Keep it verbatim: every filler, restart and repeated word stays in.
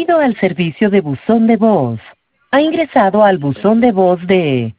Bienvenido al servicio de buzón de voz. Ha ingresado al buzón de voz de